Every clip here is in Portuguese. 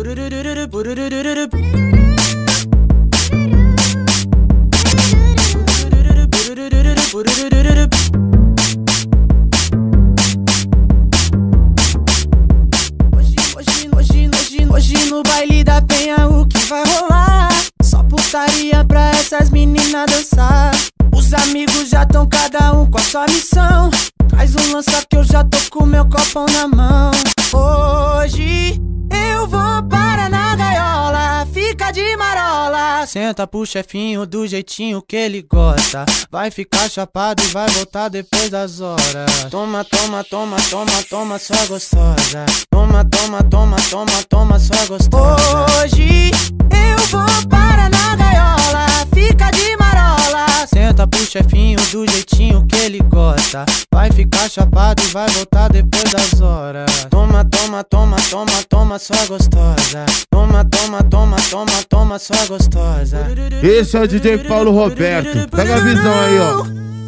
Hoje no baile da penha o que vai rolar? Só putaria pra essas meninas dançar. Os amigos já tão cada um com a sua missão. Traz um lança que eu já tô com meu copão na mão. Hoje eu vou para na gaiola, fica de marola. Senta pro chefinho do jeitinho que ele gosta. Vai ficar chapado e vai voltar depois das horas. Toma, toma, toma, toma, toma, sua gostosa. Toma, toma, toma, toma, toma, sua gostosa. Hoje eu vou para na gaiola, fica de marola. Senta pro chefinho do jeitinho que ele gosta. Vai ficar chapado e vai voltar depois das horas. Toma, toma, toma, toma, toma, sua gostosa. Toma, toma, toma, toma, toma, sua gostosa. Esse é o DJ Paulo Roberto. Pega a visão aí, ó.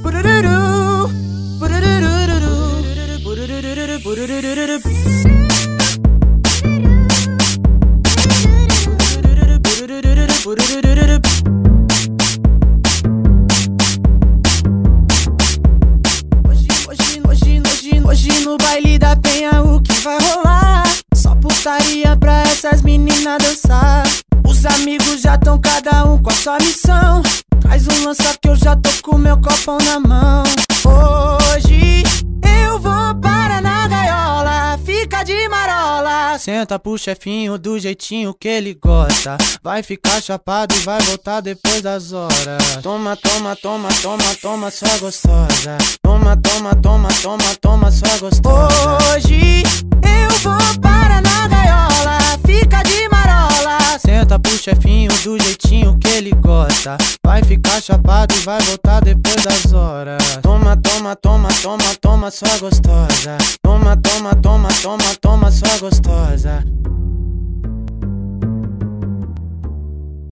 Hoje no baile da penha o que vai rolar? Só putaria pra essas meninas dançar. Os amigos já tão cada um com a sua missão. Traz um lança que eu já tô com meu copão na mão. Hoje eu vou para na gaiola, fica de marola. Senta pro chefinho do jeitinho que ele gosta. Vai ficar chapado e vai voltar depois das horas. Toma, toma, toma, toma, toma, sua gostosa. Toma, toma, toma, toma, toma, sua gostosa. Hoje eu vou para na gaiola, fica de marola. Senta pro chefinho do jeitinho que ele gosta. Vai ficar chapado e vai voltar depois das horas. Toma, toma, toma, toma, toma, sua gostosa. Toma, toma, toma, toma, toma, sua gostosa.